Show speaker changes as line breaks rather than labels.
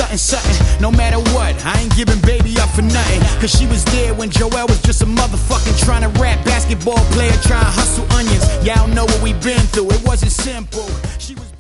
something, no matter what. I ain't giving baby up for nothing, cause she was there when Joel was just a motherfucking trying to rap basketball player, trying to hustle onions. Y'all know what we been through, it wasn't simple. She was